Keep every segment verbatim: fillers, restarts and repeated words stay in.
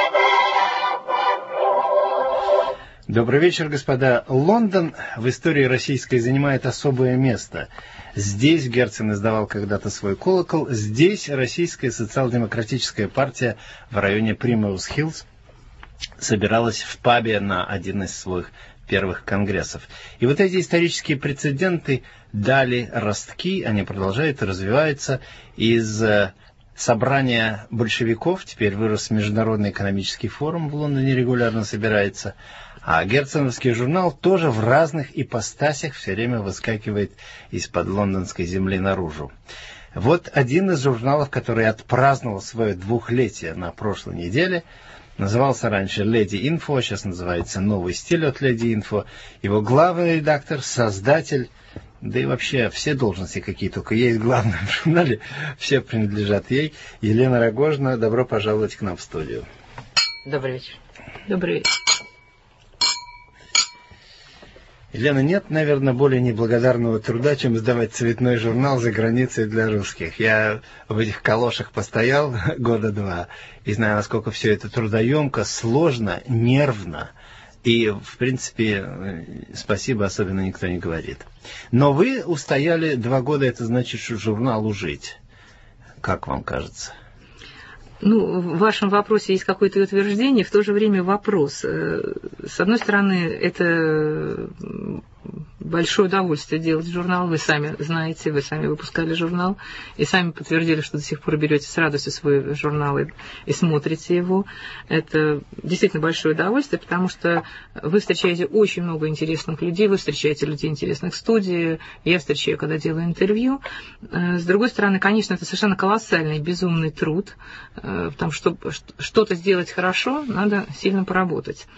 Добрый вечер, господа. Лондон в истории российской занимает особое место. Здесь Герцен издавал когда-то свой колокол. Здесь Российская социал-демократическая партия в районе Примроуз-Хиллз собиралась в пабе на один из своих первых конгрессов. И вот эти исторические прецеденты дали ростки, они продолжают и развиваются. Из собрания большевиков теперь вырос Международный экономический форум, в Лондоне регулярно собирается. А герценовский журнал тоже в разных ипостасях все время выскакивает из-под лондонской земли наружу. Вот один из журналов, который отпраздновал свое двухлетие на прошлой неделе, назывался раньше «Леди Инфо», сейчас называется «Новый стиль от Леди Инфо». Его главный редактор, создатель, да и вообще все должности, какие только есть в главном журнале, все принадлежат ей. Елена Рогожина, добро пожаловать к нам в студию. Добрый вечер. Добрый вечер. Елена, нет, наверное, более неблагодарного труда, чем издавать цветной журнал за границей для русских. Я в этих калошах постоял года два и знаю, насколько все это трудоемко, сложно, нервно. И, в принципе, спасибо особенно никто не говорит. Но вы устояли два года, это значит, что журналу жить. Как вам кажется? Ну, в вашем вопросе есть какое-то утверждение, в то же время вопрос. С одной стороны, это большое удовольствие делать журнал. Вы сами знаете, вы сами выпускали журнал и сами подтвердили, что до сих пор берете с радостью свой журнал и, и смотрите его. Это действительно большое удовольствие, потому что вы встречаете очень много интересных людей, вы встречаете людей интересных в студии, я встречаю, когда делаю интервью. С другой стороны, конечно, это совершенно колоссальный, безумный труд, потому что что-то сделать хорошо, надо сильно поработать.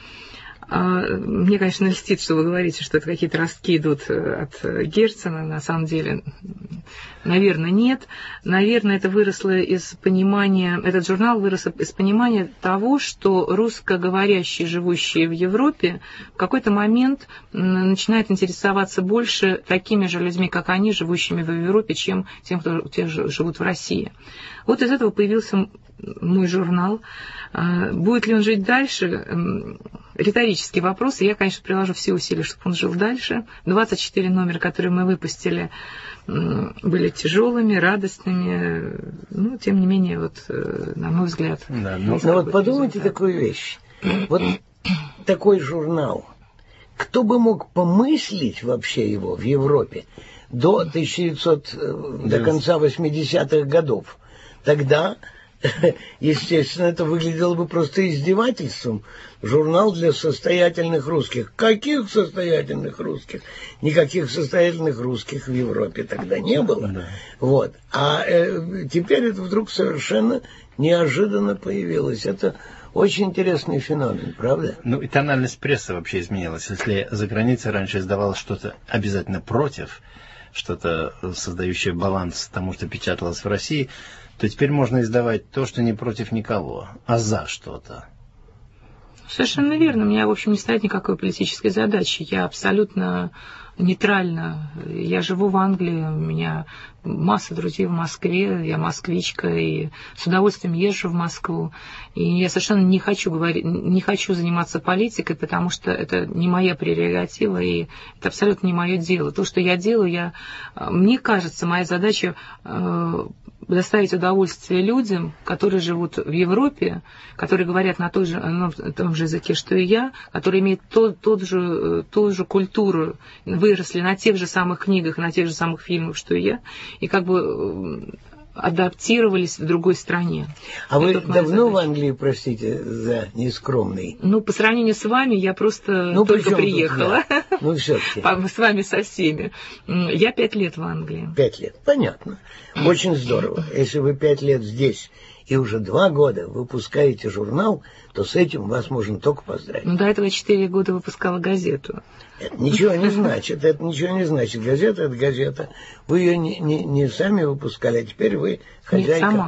Мне, конечно, льстит, что вы говорите, что это какие-то ростки идут от Герцена. На самом деле, наверное, нет. Наверное, это выросло из понимания, этот журнал вырос из понимания того, что русскоговорящие, живущие в Европе, в какой-то момент начинают интересоваться больше такими же людьми, как они, живущими в Европе, чем тем, кто те живут в России. Вот из этого появился мой журнал. Будет ли он жить дальше? Риторический вопрос. И я, конечно, приложу все усилия, чтобы он жил дальше. двадцать четыре номера, которые мы выпустили, были тяжелыми, радостными. Но, тем не менее, вот, на мой взгляд... Да, ну, ну вот подумайте результат. Такую вещь. Вот такой журнал. Кто бы мог помыслить вообще его в Европе до тысяча девятисотого, до конца восьмидесятых годов? Тогда... Естественно, это выглядело бы просто издевательством. Журнал для состоятельных русских. Каких состоятельных русских? Никаких состоятельных русских в Европе тогда не было. Да. Вот. А э, теперь это вдруг совершенно неожиданно появилось. Это очень интересный феномен, правда? Ну и тональность прессы вообще изменилась. Если за границей раньше издавалось что-то обязательно против, что-то создающее баланс тому, что печаталось в России, то теперь можно издавать то, что не против никого, а за что-то. Совершенно верно. У меня, в общем, не стоит никакой политической задачи. Я абсолютно нейтральна. Я живу в Англии, у меня масса друзей в Москве, я москвичка, и с удовольствием езжу в Москву. И я совершенно не хочу говорить, не хочу заниматься политикой, потому что это не моя прерогатива, и это абсолютно не мое дело. То, что я делаю, я, мне кажется, моя задача э, доставить удовольствие людям, которые живут в Европе, которые говорят на, той же, на том же языке, что и я, которые имеют тот, тот же, ту же культуру, выросли на тех же самых книгах, на тех же самых фильмах, что и я, и как бы адаптировались в другой стране. А вы давно в Англии, простите за нескромный? Ну, по сравнению с вами, я просто ну, только приехала. Тут, да. Ну, все-таки. С вами со всеми. Я пять лет в Англии. Пять лет, понятно. Очень здорово. Если вы пять лет здесь и уже два года выпускаете журнал, то с этим вас можно только поздравить. Ну, до этого я четыре года выпускала газету. Это ничего не значит, это ничего не значит. Газета — это газета. Вы ее не, не, не сами выпускали, а теперь вы хозяйка. Нет, сама.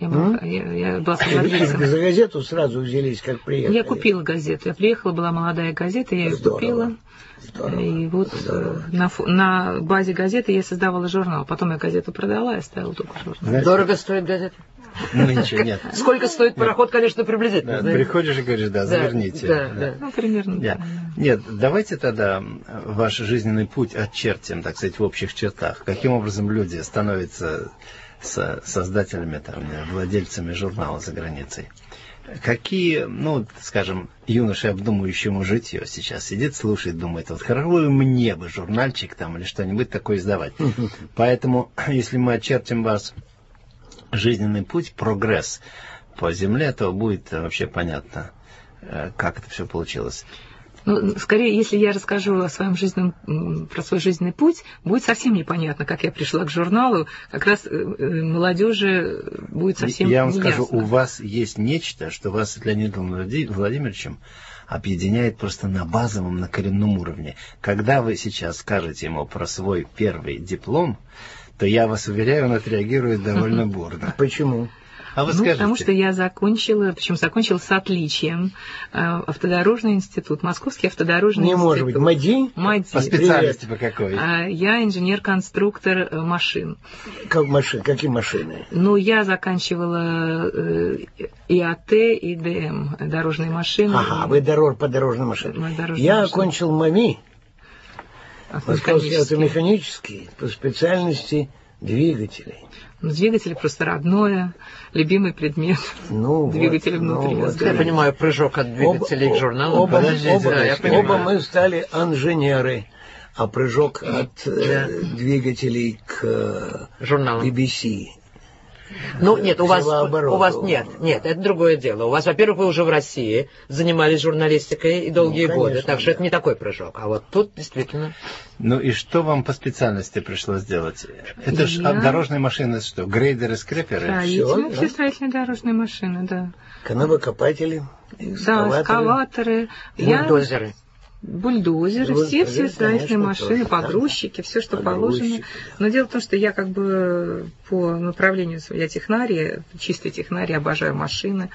Я была, mm? я, я была совладельцем. Вы за газету сразу взялись, как приехали? Я купила газету. Я приехала, была молодая газета, я ее Здорово. купила. Здорово. И вот на, на базе газеты я создавала журнал. Потом я газету продала и оставила только журнал. Дорого стоит газета? Ну, ничего, нет. Сколько стоит пароход, конечно, приблизительно. Да, приходишь и говоришь, да, заверните. Да, да, да. Ну, примерно. Нет. Нет, давайте тогда ваш жизненный путь очертим, так сказать, в общих чертах. Каким образом люди становятся со создателями, там, владельцами журнала за границей? Какие, ну, скажем, юноши, обдумывающему житье, сейчас сидит, слушает, думает, вот хорошо мне бы журнальчик там или что-нибудь такое издавать. Поэтому, если мы очертим вас жизненный путь, прогресс по земле, то будет вообще понятно, как это все получилось. Ну, скорее, если я расскажу о своем жизненном, про свой жизненный путь, будет совсем непонятно, как я пришла к журналу. Как раз молодежи будет совсем Я вам неясно. скажу, у вас есть нечто, что вас с Леонидом Владимировичем объединяет просто на базовом, на коренном уровне. Когда вы сейчас скажете ему про свой первый диплом, то я вас уверяю, он отреагирует довольно бурно. Почему? А вы ну, скажите. Потому что я закончила, причем закончила с отличием, автодорожный институт, Московский автодорожный Не институт. может быть, МАДИ? МАДИ. По специальности по какой? Я инженер-конструктор машин. Как машин? Какие машины? Ну, я заканчивала ИАТ и ДМ, дорожные машины. Ага, вы дорож, по дорожным машинам. Я машины. окончил МАМИ, Московский автомеханический. автомеханический, по специальности двигателей. Ну, двигатель просто родное, любимый предмет. Ну, двигатель вот, внутри. Ну, вот. Я понимаю, прыжок от двигателей оба, к журналу. Оба, Подождите, оба, да, я оба мы стали инженеры, а прыжок от Да. э, двигателей к э, Журналу. би би си. Ну, нет, у вас, Севообороту. у вас нет, нет, это другое дело. У вас, во-первых, вы уже в России занимались журналистикой и долгие Ну, годы, конечно, так что да. это не такой прыжок. А вот тут действительно... Ну и что вам по специальности пришлось делать? Это же Я- дорожные машины, что, грейдеры, скреперы? Строительные, Всё, все да? строительные дорожные машины, да. Канавокопатели, Да, эскаваторы. Я- Бульдозеры. Бульдозеры, Бульдозеры, все, все строительные конечно, машины, тоже, погрузчики, все, что Погрузчики. положено. Но дело в том, что я как бы по направлению, я технарий, чистый технарий, обожаю машины.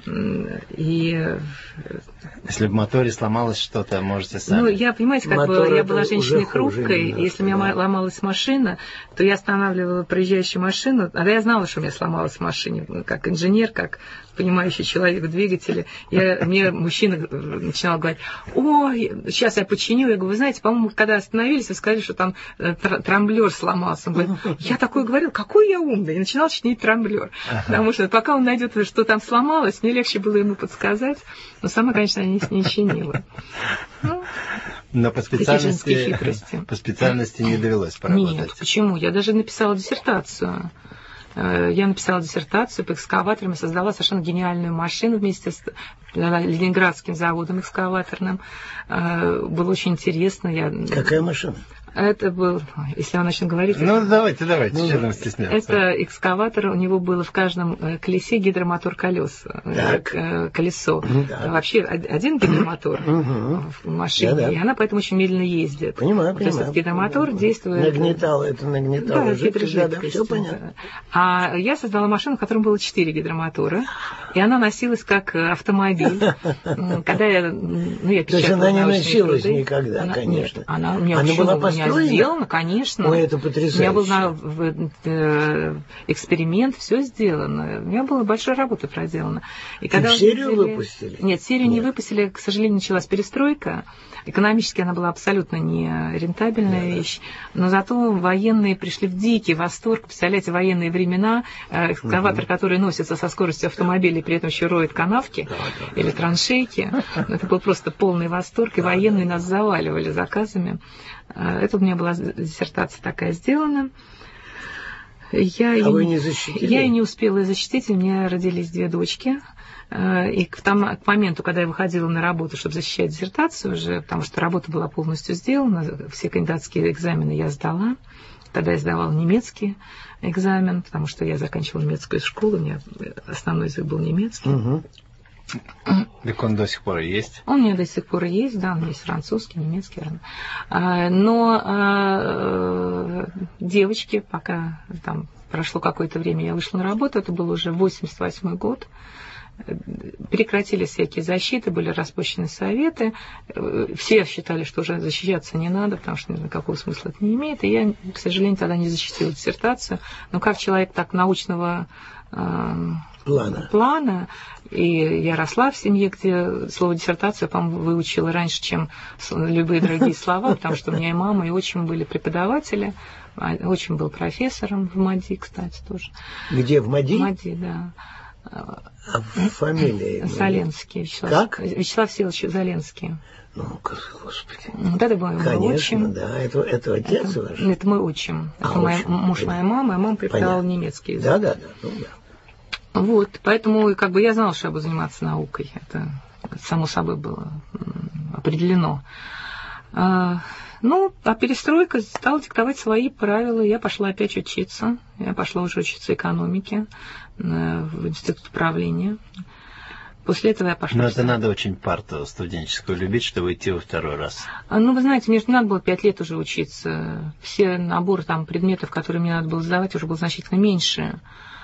И, Если в моторе сломалось что-то, можете сами. ну, я, понимаете, как Мотор бы, я это была уже женщиной хуже хрупкой, немножко, если у меня да. ломалась машина, то я останавливала проезжающую машину, а я знала, что у меня сломалась в машине, как инженер, как понимающий человек в двигателе. Я, мне мужчина начинал говорить: ой, сейчас я починю. Я говорю: вы знаете, по-моему, когда остановились, вы сказали, что там тр- трамблер сломался. Он говорит: я такое говорил, какой я умный. И начинал чинить трамблер. Ага. Потому что пока он найдет, что там сломалось, мне легче было ему подсказать. Но сама, конечно, не, не чинила. Ну, Но по женские специальности, хитрости. по специальности не довелось поработать. Нет, почему? Я даже написала диссертацию. Э, Я написала диссертацию по экскаваторам и создала совершенно гениальную машину вместе с Ленинградским заводом экскаваторным. Э, Было очень интересно. Я... Какая машина? Это был, если он начнет говорить... Ну, давайте, давайте, Ну, что там стесняться. Это экскаватор, у него было в каждом э, колесе гидромотор колес. э, Так. э, Колесо. Так. Вообще од- один гидромотор Мгм. в машине, Да-да. и она поэтому очень медленно ездит. Понимаю, То есть понимаю. этот гидромотор действует... Нагнетало, это нагнетало Да, жидкость, да, да, гидрожидкость. все понятно. А я создала машину, в которой было четыре гидромотора, и она носилась как э, автомобиль. М, Когда я, ну, я То есть печатала она не научные носилась труды. никогда, Она- конечно. Нет, она у меня, Она почему? была У меня построена? сделана, конечно. Ой, это У меня потрясающе. был на- в- э, эксперимент, все сделано. У меня была большая работа проделана. И в серию увидели- выпустили? Нет, серию не Нет. выпустили. К сожалению, началась перестройка. Экономически она была абсолютно не рентабельная вещь. Но зато военные пришли в дикий восторг. Представляете, военные времена. э, Экскаватор, который носится со скоростью автомобиля и при этом еще роет канавки или траншейки. Это был просто полный восторг. И военные нас заваливали заказами. Э, Это у меня была диссертация такая сделана. Я, А и, вы не защитили? я и не успела защитить. У меня родились две дочки. Э, И к, тому, к моменту, когда я выходила на работу, чтобы защищать диссертацию уже, потому что работа была полностью сделана, все кандидатские экзамены я сдала. Тогда я сдавала немецкий экзамен, потому что я заканчивала немецкую школу, у меня основной язык был немецкий. Мгм. Так он до сих пор есть? Он у меня до сих пор есть, да, у меня есть французский, немецкий. Но девочки, пока там прошло какое-то время, я вышла на работу, это был уже восемьдесят восьмой год, прекратились всякие защиты, были распущены советы, все считали, что уже защищаться не надо, потому что никакого смысла это не имеет, и я, к сожалению, тогда не защитила диссертацию, но как человек так научного Плана. плана. И я росла в семье, где слово диссертация, по-моему, выучила раньше, чем любые другие слова, потому что у меня и мама, и отчим были преподаватели. Отчим был профессором в МАДИ, кстати, тоже. Где, в МАДИ? В МАДИ, да. А фамилия? Заленский. Вячеслав, как? Вячеслав Всеволодович Заленский. Ну, господи. Вот это был Конечно, мой отчим. Да, это, это отец это, ваш? Это мой отчим. А, это моя, отчим. муж моей мамы, а мама преподавала Понятно. немецкий язык. Да, да, да. Ну, да. Вот, поэтому как бы я знала, что я буду заниматься наукой. Это само собой было определено. А, ну, а перестройка стала диктовать свои правила. Я пошла опять учиться. Я пошла уже учиться экономике в институт управления. После этого я пошла... Но это надо очень парту студенческую любить, чтобы идти во второй раз. Ну, вы знаете, мне же не надо было пять лет уже учиться. Все наборы там предметов, которые мне надо было сдавать, уже был значительно меньше.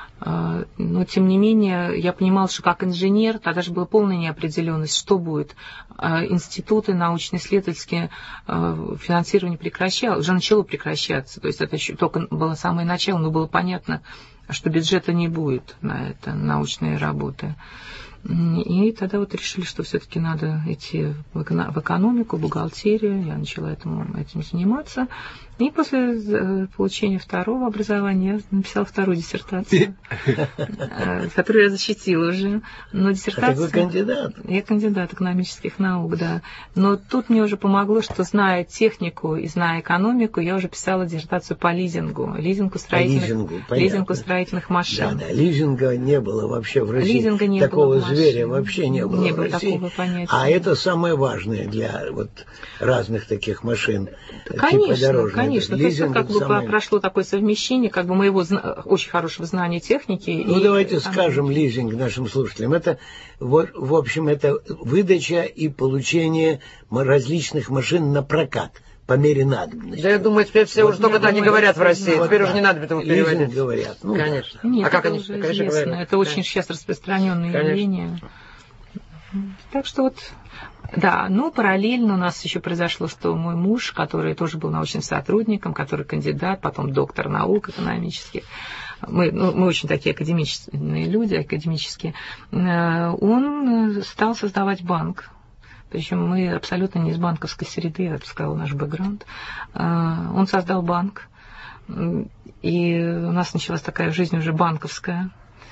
Но, тем не менее, я понимала, что как инженер, тогда же была полная неопределенность, что будет. Институты научно-исследовательские финансирование прекращалось, уже начало прекращаться. То есть это еще только было самое начало, но было понятно, что бюджета не будет на это, научные работы. И тогда вот решили, что все-таки надо идти в экономику, бухгалтерию. Я начала этому, этим заниматься. И после получения второго образования я написала вторую диссертацию, которую я защитила уже. Но диссертация... А ты кандидат? Я кандидат экономических наук, да. Но тут мне уже помогло, что, зная технику и зная экономику, я уже писала диссертацию по лизингу. Лизингу строительных, лизингу, лизингу строительных машин. Да, да, лизинга не было вообще в России. Лизинга не такого было зверя вообще не было не в было России. Такого понятия. А это самое важное для вот разных таких машин. Конечно, типа дорожных. Конечно, то есть как бы самое... прошло такое совмещение как бы моего зна... очень хорошего знания техники. Ну, и... давайте скажем лизинг нашим слушателям. Это, в, в общем, это выдача и получение различных машин на прокат по мере надобности. Да, я думаю, теперь все вот уже только так не говорят в России. Вот теперь так. уже не надо этому переводить. Лизинг говорят. Ну, конечно. Нет, а как это они, уже конечно, известно. говорят. Это очень сейчас распространенное Конечно. явление. Так что вот... Да, но параллельно у нас еще произошло, что мой муж, который тоже был научным сотрудником, который кандидат, потом доктор наук экономических, мы, ну, мы очень такие академичные люди, академические, он стал создавать банк. Причем мы абсолютно не из банковской среды, это сказал наш бэкграунд. Он создал банк, и у нас началась такая жизнь уже банковская.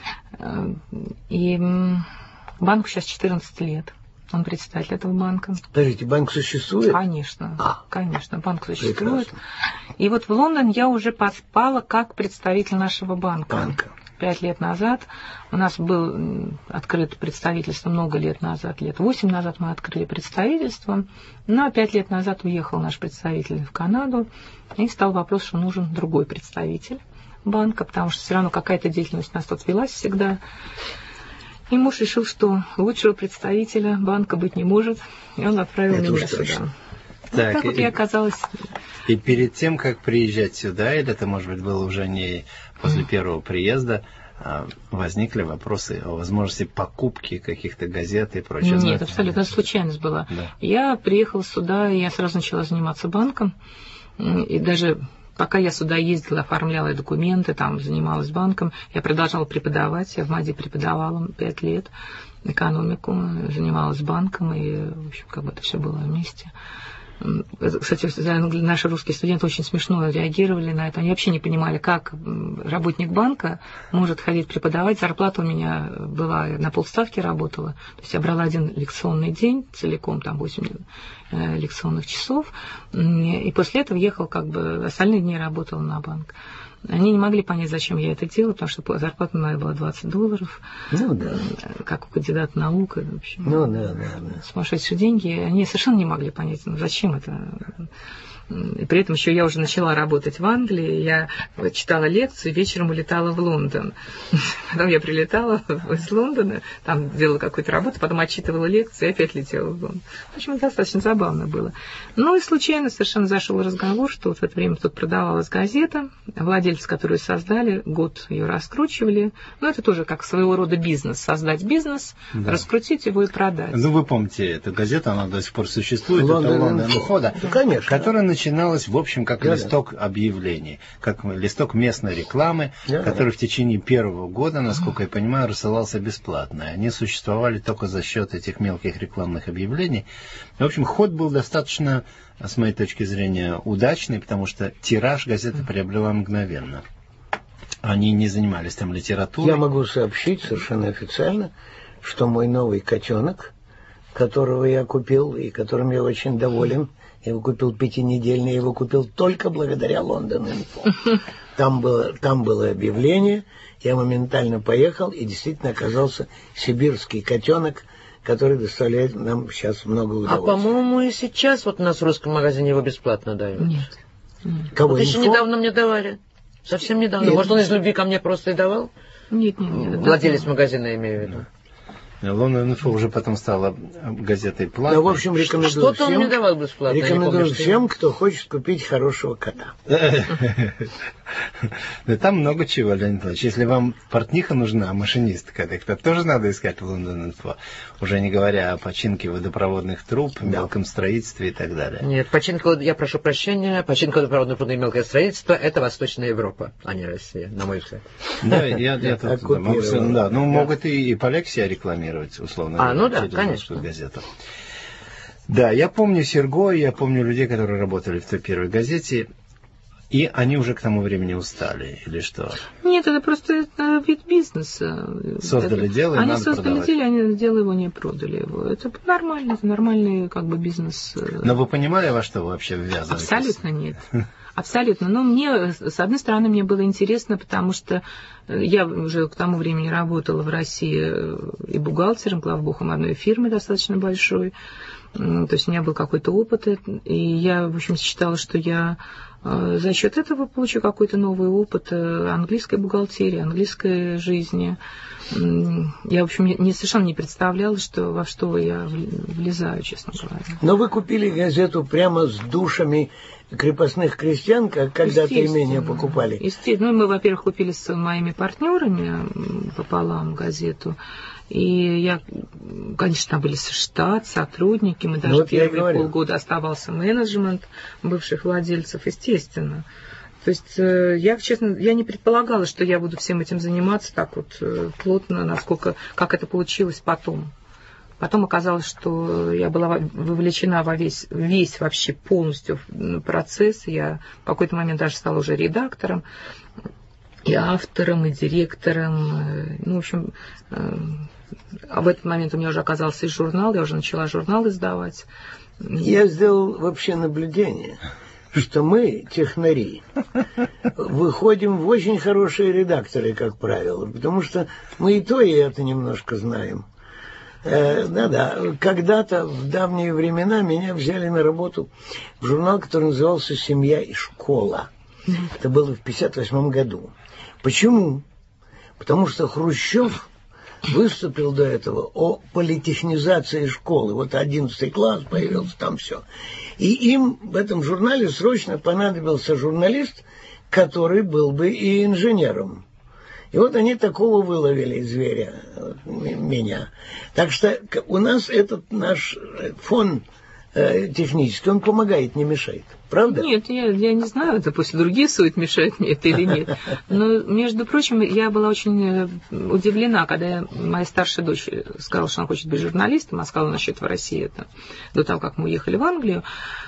И банку сейчас четырнадцать лет. Он председатель этого банка. Подождите, банк существует? Конечно, а, конечно, банк существует. Прекрасно. И вот в Лондон я уже поспала как представитель нашего банка. Банка. Пять лет назад у нас был открыто представительство много лет назад, лет восемь назад мы открыли представительство, но пять лет назад уехал наш представитель в Канаду, и стал вопрос, что нужен другой представитель банка, потому что все равно какая-то деятельность у нас тут велась всегда. И муж решил, что лучшего представителя банка быть не может, и он отправил Это меня сюда. Вот Так, так вот и, я оказалась... И перед тем, как приезжать сюда, или это, может быть, было уже не после первого приезда, возникли вопросы о возможности покупки каких-то газет и прочего? Нет, абсолютно, это случайность была. Да. Я приехала сюда, и я сразу начала заниматься банком, и даже... Пока я сюда ездила, оформляла документы, там занималась банком, я продолжала преподавать, я в МАДИ преподавала пять лет экономику, занималась банком, и, в общем, как бы это все было вместе. Кстати, наши русские студенты очень смешно реагировали на это. Они вообще не понимали, как работник банка может ходить преподавать. Зарплата у меня была, на полставки работала. То есть я брала один лекционный день целиком, там восемь лекционных часов. И после этого ехал, как бы, остальные дни работала на банк. Они не могли понять, зачем я это делаю, потому что зарплата моя была двадцать долларов. Ну да. Как у кандидата наук. В общем, ну да, да, да. Сумасшедшие деньги. Они совершенно не могли понять, ну, зачем это. И при этом еще я уже начала работать в Англии. Я читала лекцию, вечером улетала в Лондон. Потом я прилетала из Лондона, там делала какую-то работу, потом отчитывала лекцию и опять летела в Лондон. В общем, достаточно забавно было. Ну и случайно совершенно зашел разговор, что вот в это время тут продавалась газета. Владельцы, которые создали, год ее раскручивали. Ну, это тоже как своего рода бизнес. Создать бизнес, да. Раскрутить его и продать. Ну, вы помните, эта газета, она до сих пор существует. Лондон, это Лондон Инфо, да, конечно, которая начиналась, в общем, как да, листок да. объявлений, как листок местной рекламы, да, который да. в течение первого года, насколько я понимаю, рассылался бесплатно. Они существовали только за счет этих мелких рекламных объявлений. В общем, ход был достаточно, с моей точки зрения, удачный, потому что тираж газеты приобрела мгновенно. Они не занимались там литературой. Я могу сообщить совершенно официально, что мой новый котенок, которого я купил и которым я очень доволен, я его купил пятинедельный, я его купил только благодаря Лондон Инфо. Там было, там было объявление, я моментально поехал и действительно оказался сибирский котенок, который доставляет нам сейчас много удовольствия. А, по-моему, и сейчас вот у нас в русском магазине его бесплатно дают. Нет. Кого, вот еще недавно мне давали. Совсем недавно. Нет. Может, он из любви ко мне просто и давал? Нет, нет, нет. Владелец магазина, я имею в виду. Лондон Инфо уже потом стала газетой платной. Ну, в общем, рекомендую Что-то всем, он мне давал бесплатно. Рекомендую помню, всем, кто хочет купить хорошего кота. Да там много чего, Леонид Ильич. Если вам портниха нужна, машинистка, так это тоже надо искать в Лондон Инфо. Уже не говоря о починке водопроводных труб, мелком строительстве и так далее. Нет, починка, я прошу прощения, починка водопроводных труб и мелкое строительство — это Восточная Европа, а не Россия, на мой взгляд. Да, я, я тут, да, могу, да, ну, могут и, и Полексия рекламировать, условно. А, ну да, конечно. Газету. Да, я помню Серго, я помню людей, которые работали в той первой газете, и они уже к тому времени устали, или что? Нет, это просто это вид бизнеса. Создали это... дело, и они надо создали продавать. дело, они дело его не продали его. Это нормально, это нормальный как бы бизнес. Но вы понимали, во что вы вообще ввязываетесь? Абсолютно нет. Абсолютно. Но мне, с одной стороны, мне было интересно, потому что я уже к тому времени работала в России и бухгалтером, главбухом одной фирмы достаточно большой. То есть у меня был какой-то опыт, и я, в общем, считала, что я за счет этого получу какой-то новый опыт английской бухгалтерии, английской жизни. Я, в общем, не, совершенно не представляла, что, во что я влезаю, честно говоря. Но вы купили газету прямо с душами крепостных крестьян, как когда-то имение покупали? Естественно. Ну, мы, во-первых, купили с моими партнерами пополам газету. И я, конечно, там были штат, сотрудники, мы даже ну, вот первые полгода оставался менеджмент бывших владельцев, естественно. То есть я, честно, я не предполагала, что я буду всем этим заниматься так вот плотно, насколько, как это получилось потом. Потом оказалось, что я была вовлечена во весь, весь вообще полностью процесс. Я в какой-то момент даже стала уже редактором, и автором, и директором. Ну, в общем, в этот момент у меня уже оказался и журнал, я уже начала журнал издавать. Я сделал вообще наблюдение, что мы, технари, выходим в очень хорошие редакторы, как правило, потому что мы и то, и это немножко знаем. Да-да, э, когда-то, в давние времена, меня взяли на работу в журнал, который назывался «Семья и школа». Это было в пятьдесят восьмом году. Почему? Потому что Хрущев выступил до этого о политехнизации школы. Вот одиннадцатый класс появился, там все. И им в этом журнале срочно понадобился журналист, который был бы и инженером. И вот они такого выловили зверя, меня. Так что у нас этот наш фон э, технический, он помогает, не мешает. Правда? Нет, я, я не знаю, это пусть другие сует, мешают мне это или нет. Но, между прочим, я была очень удивлена, когда моя старшая дочь сказала, что она хочет быть журналистом, а сказала насчет в России это до того, как мы уехали в Англию.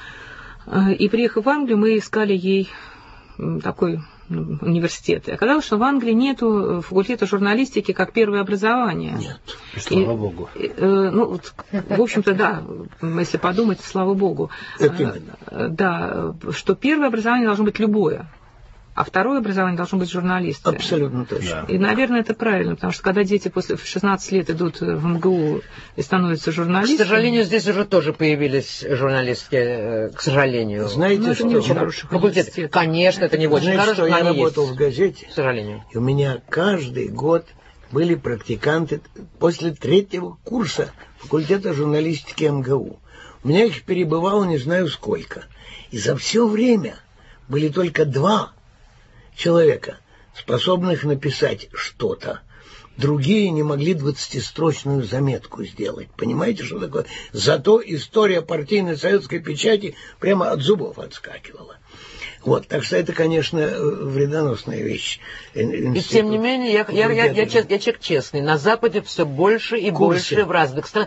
И приехав в Англию, мы искали ей такой университет. И оказалось, что в Англии нету факультета журналистики как первое образование. Нет. И, слава и, богу. И, э, ну, вот, в общем-то, да, если подумать, слава богу. Это именно. Э, да, что первое образование должно быть любое. а второе образование должно быть журналистское. Абсолютно точно. И, наверное, это правильно, потому что когда дети после шестнадцати лет идут в эм гэ у и становятся журналистами... К сожалению, здесь уже тоже появились журналистские, к сожалению. Знаете, ну, это что? не очень хороший факультет. Конечно, это не очень Знаете, хорошо, что я работал есть, в газете, к сожалению. и у меня каждый год были практиканты после третьего курса факультета журналистики эм гэ у. У меня их перебывало не знаю сколько. И за все время были только два человека, способных написать что-то. Другие не могли двадцатистрочную заметку сделать. Понимаете, что такое? Зато история партийной советской печати прямо от зубов отскакивала. Вот, так что это, конечно, вредоносная вещь. Институт. И тем не менее, я, я, я, я, я, я человек честный. На Западе все больше и Курсы. больше в разных странах.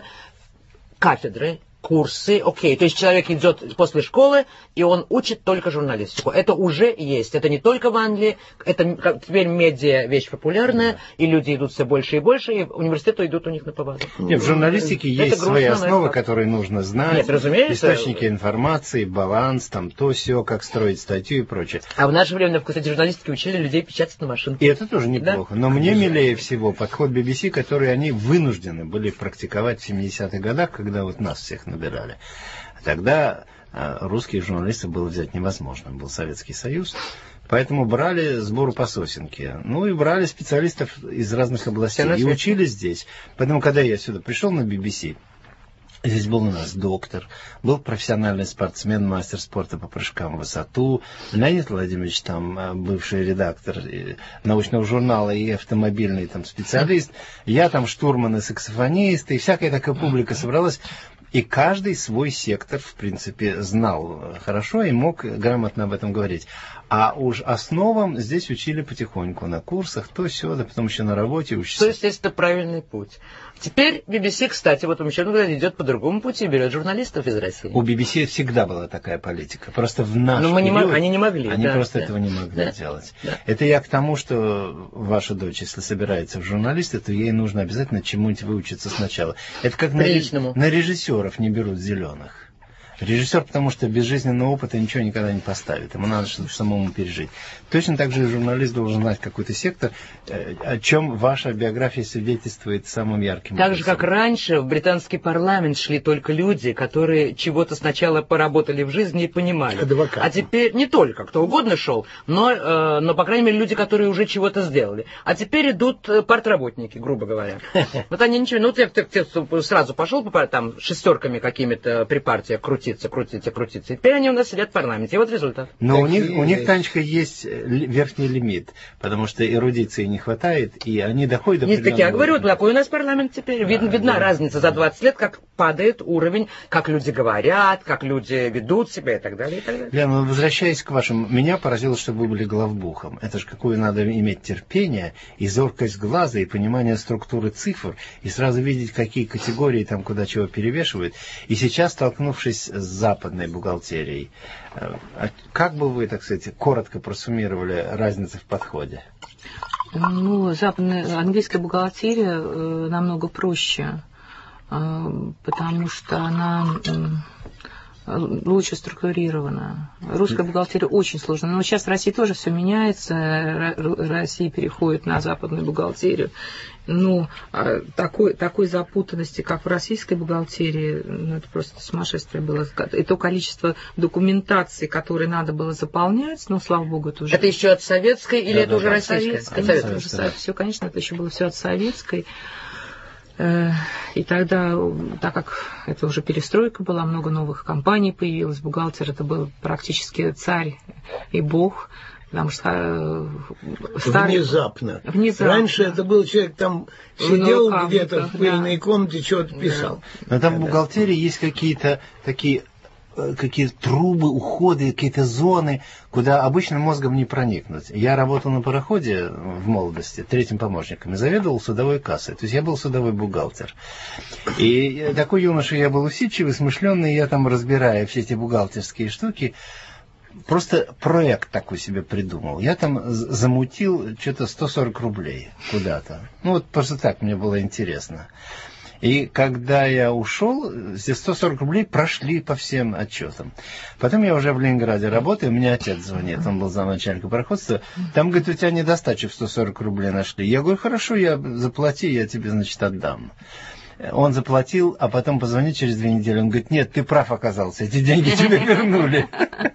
Кафедры, курсы, окей. То есть человек идет после школы, и он учит только журналистику. Это уже есть. Это не только в Англии. Это теперь медиа вещь популярная, да. И люди идут все больше и больше, и университеты идут у них на поводу. Нет, в журналистике это есть свои основы, которые нужно знать. Нет, разумеется. Источники информации, баланс, там то сё, как строить статью и прочее. А в наше время, кстати, журналистики учили людей печатать на машинке. И это тоже неплохо. Да? Но мне милее всего подход би би си, который они вынуждены были практиковать в семидесятых годах, когда вот нас всех набирали. Тогда а, русских журналистов было взять невозможно. Был Советский Союз. Поэтому брали сбору по сосенке. Ну и брали специалистов из разных областей. И учили здесь. Поэтому, когда я сюда пришел на би би си, здесь был у нас доктор, был профессиональный спортсмен, мастер спорта по прыжкам в высоту, Леонид Владимирович, там, бывший редактор научного журнала и автомобильный там специалист, я там штурман и саксофонист, и всякая такая публика собралась. И каждый свой сектор, в принципе, знал хорошо и мог грамотно об этом говорить. А уж основам здесь учили потихоньку на курсах, то сё, да потом еще на работе учишься. То есть, это правильный путь. Теперь би би си, кстати, вот еще идет по другому пути, берет журналистов из России. У би би си всегда была такая политика. Просто в наш Но мы период не, они не могли. Они да, просто да, этого не могли да, делать. Да. Это я к тому, что ваша дочь, если собирается в журналисты, то ей нужно обязательно чему-нибудь выучиться сначала. Это как на, на режиссеров не берут зеленых. Режиссер, потому что без жизненного опыта ничего никогда не поставит. Ему надо что-то самому пережить. Точно так же и журналист должен знать какой-то сектор, о чем ваша биография свидетельствует самым ярким Так образом. же, как раньше в британский парламент шли только люди, которые чего-то сначала поработали в жизни и понимали. Адвокаты. А теперь не только, кто угодно шел, но, э, но, по крайней мере, люди, которые уже чего-то сделали. А теперь идут партработники, грубо говоря. Вот они ничего, ну, ты сразу пошел там шестерками какими-то при партии крутить. Крутиться, крутиться, крутиться. И теперь они у нас сидят в парламенте. И вот результат. Но у них, у них, Танечка, есть верхний лимит, потому что эрудиции не хватает, и они доходят до Есть такие, я говорю, вот такой у нас парламент теперь. Вид, да, видна да, разница за двадцать лет, как падает уровень, как люди говорят, как люди ведут себя и так далее. И так далее. Лена, возвращаясь к вашему, меня поразило, что вы были главбухом. Это же какое надо иметь терпение и зоркость глаза, и понимание структуры цифр, и сразу видеть, какие категории там куда чего перевешивают. И сейчас, столкнувшись с западной бухгалтерией, как бы вы, так сказать, коротко просуммировали разницу в подходе? Ну, западная английская бухгалтерия э, намного проще, э, потому что она э, лучше структурирована. Русская бухгалтерия очень сложная. Но сейчас в России тоже все меняется. Россия переходит на западную бухгалтерию. Ну, такой, такой запутанности, как в российской бухгалтерии, ну, это просто сумасшествие было. И то количество документации, которые надо было заполнять, ну, слава богу, это уже... Это еще от советской или да, это да, уже да, российская? Советская. От Нет, советской. это уже, все, конечно, это еще было все от советской. И тогда, так как это уже перестройка была, много новых компаний появилось, бухгалтер это был практически царь и бог. Потому что старый... Внезапно. Внезапно. Раньше это был человек, там сидел ну, где-то в пыльной да. комнате, что-то писал. Да. Но там в бухгалтерии есть какие-то такие какие трубы, уходы, какие-то зоны, куда обычным мозгом не проникнуть. Я работал на пароходе в молодости третьим помощником и заведовал судовой кассой. То есть я был судовой бухгалтер. И такой юноша я был усидчивый, смышленный, я там, разбирая все эти бухгалтерские штуки, просто проект такой себе придумал. Я там замутил что-то сто сорок рублей куда-то. Ну вот просто так мне было интересно. И когда я ушел, все сто сорок рублей прошли по всем отчетам. Потом я уже в Ленинграде работаю, у меня отец звонит, он был замначальника пароходства. Там, говорит, у тебя недостачу в сто сорок рублей нашли. Я говорю, хорошо, я заплати, я тебе, значит, отдам. Он заплатил, а потом позвонит через две недели. Он говорит, нет, ты прав оказался, эти деньги тебе вернули.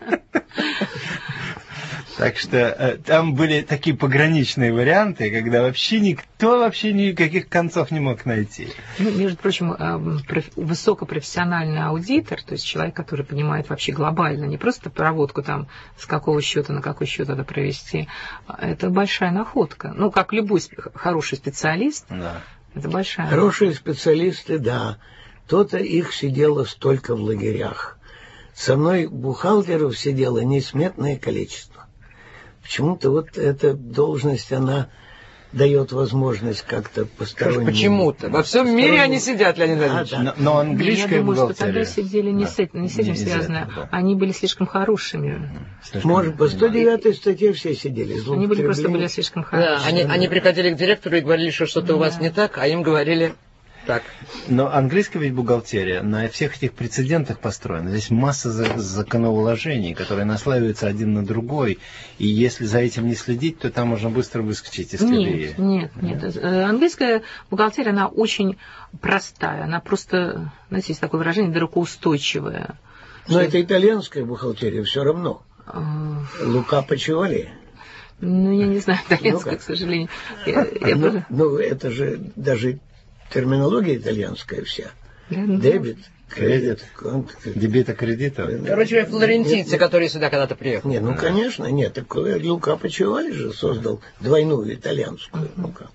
Так что э, там были такие пограничные варианты, когда вообще никто вообще никаких концов не мог найти. Ну, между прочим, э, проф, высокопрофессиональный аудитор, то есть человек, который понимает вообще глобально, не просто проводку там, с какого счета на какой счет надо провести, это большая находка. Ну, как любой хороший специалист, да. Это большая Хорошие находка. специалисты, да. То-то их сидело столько в лагерях. Со мной бухгалтеров сидело несметное количество. Почему-то вот эта должность, она дает возможность как-то постороннему... Почему-то. Во всем мире они сидят, Леонид Владимирович. Но, но английская Я думаю, бухгалтерия... что тогда сидели не, да. с, не с этим Не связано. этого, да. Они были слишком хорошими. Слишком Может, по сто девятой статье все сидели. Они были просто были слишком Да, хорошими. они, они приходили к директору и говорили, что что-то у вас не так, а им говорили так. Но английская ведь бухгалтерия на всех этих прецедентах построена. Здесь масса за- законоуложений, которые наслаиваются один на другой. И если за этим не следить, то там можно быстро выскочить из колеи. Нет, нет, нет. Э, Английская бухгалтерия, она очень простая. Она просто, знаете, есть такое выражение, дырокоустойчивая. Но это итальянская бухгалтерия все равно. Э, Лука Пачевали. Ну, я не знаю итальянскую, Ну-ка. к сожалению. Я- я Ну, бы- ну, это же даже терминология итальянская вся. я не знаю. Дебет, кредит, конт. Дебита кредита. Короче, флорентийцы, которые сюда когда-то приехали. Не, ну, конечно, нет. Так Лука Пачевали же создал двойную итальянскую. Ну-ка.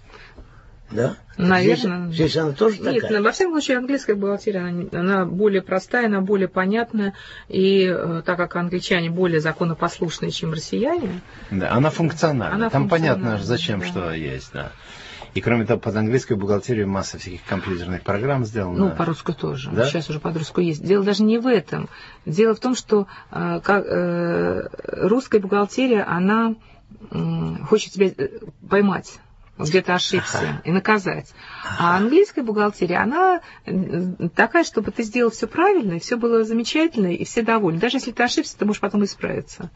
Да? Наверное. Здесь, здесь она тоже Нет, такая. ну, во всяком случае, английская бухгалтерия, она, не- она более простая, она более понятная. И э, так как англичане более законопослушные, чем россияне, Да, она функциональна. Она Там понятно, функциональна, зачем да. что есть, да. И кроме того, под английскую бухгалтерию масса всяких компьютерных программ сделано. ну, по-русски тоже. Да? Сейчас уже по-русски есть. Дело даже не в этом. Дело в том, что э, как, э, русская бухгалтерия, она э, хочет тебя э, поймать. Вот где ты ошибся, Ага. и наказать. А английская бухгалтерия, она э, такая, чтобы ты сделал все правильно, и все было замечательно, и все довольны. Даже если ты ошибся, ты можешь потом исправиться.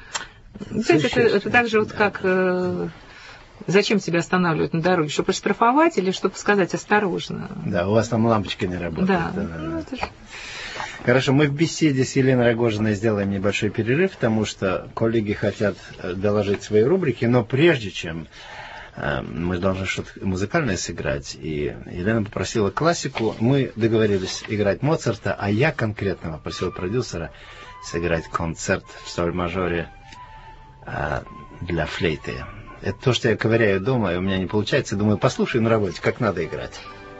Знаете, это, это так же, вот Да, как... э, зачем тебя останавливают на дороге? Чтобы штрафовать или чтобы сказать осторожно? Да, у вас там лампочка не работает. Да. Да, да, Ну, да. это ж- Хорошо, мы в беседе с Еленой Рогожиной сделаем небольшой перерыв, потому что коллеги хотят э, доложить свои рубрики, но прежде чем э, мы должны что-то музыкальное сыграть, и Елена попросила классику, мы договорились играть Моцарта, а я конкретно попросил продюсера сыграть концерт в соль-мажоре э, для флейты. Это то, что я ковыряю дома, и у меня не получается. Думаю, послушай на работе, как надо играть.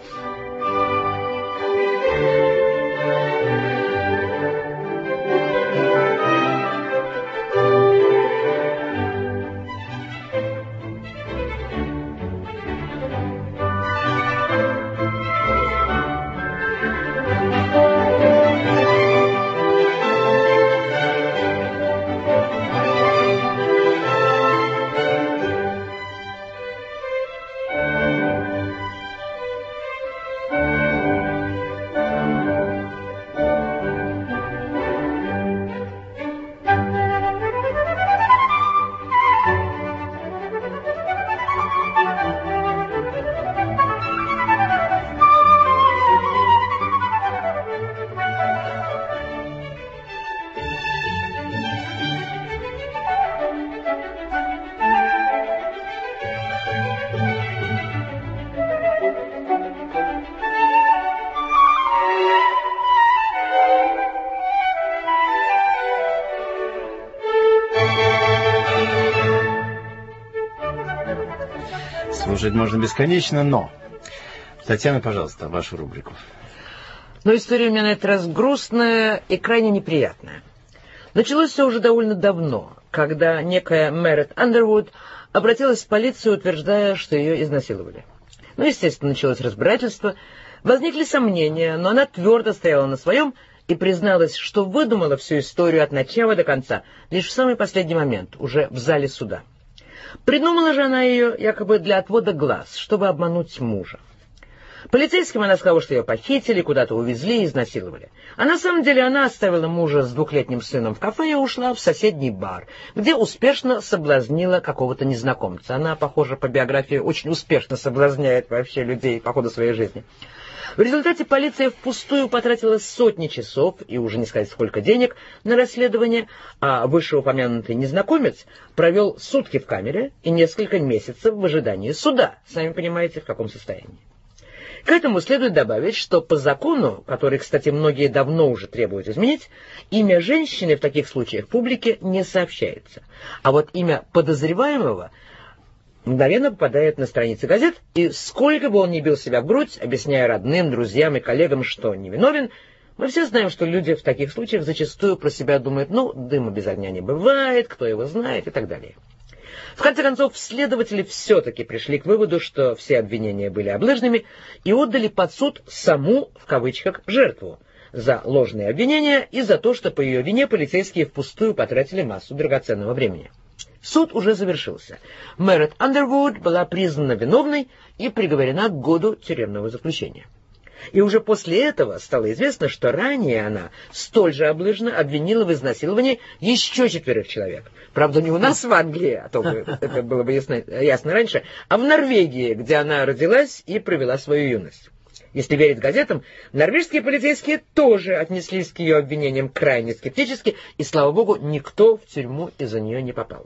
Слушать можно бесконечно, но... Татьяна, пожалуйста, вашу рубрику. Но история у меня на этот раз грустная и крайне неприятная. Началось все уже довольно давно, когда некая Мэрит Андервуд обратилась в полицию, утверждая, что ее изнасиловали. Ну, естественно, началось разбирательство, возникли сомнения, но она твердо стояла на своем и призналась, что выдумала всю историю от начала до конца, лишь в самый последний момент, уже в зале суда. Придумала же она ее якобы для отвода глаз, чтобы обмануть мужа. Полицейским она сказала, что ее похитили, куда-то увезли и изнасиловали. А на самом деле она оставила мужа с двухлетним сыном в кафе и ушла в соседний бар, где успешно соблазнила какого-то незнакомца. Она, похоже, по биографии очень успешно соблазняет вообще людей по ходу своей жизни. В результате полиция впустую потратила сотни часов, и уже не сказать сколько денег, на расследование, а вышеупомянутый незнакомец провел сутки в камере и несколько месяцев в ожидании суда. Сами понимаете, в каком состоянии. К этому следует добавить, что по закону, который, кстати, многие давно уже требуют изменить, имя женщины в таких случаях публике не сообщается. А вот имя подозреваемого мгновенно попадает на страницы газет, и сколько бы он ни бил себя в грудь, объясняя родным, друзьям и коллегам, что невиновен, мы все знаем, что люди в таких случаях зачастую про себя думают, ну, дыма без огня не бывает, кто его знает и так далее. В конце концов, следователи все-таки пришли к выводу, что все обвинения были облыжными, и отдали под суд саму, в кавычках, жертву за ложные обвинения и за то, что по ее вине полицейские впустую потратили массу драгоценного времени. Суд уже завершился. Мэрит Андервуд была признана виновной и приговорена к году тюремного заключения. И уже после этого стало известно, что ранее она столь же облыжно обвинила в изнасиловании еще четверых человек. Правда, не у нас в Англии, а то бы, это было бы ясно, ясно раньше, а в Норвегии, где она родилась и провела свою юность. Если верить газетам, норвежские полицейские тоже отнеслись к ее обвинениям крайне скептически, и, слава богу, никто в тюрьму из-за нее не попал.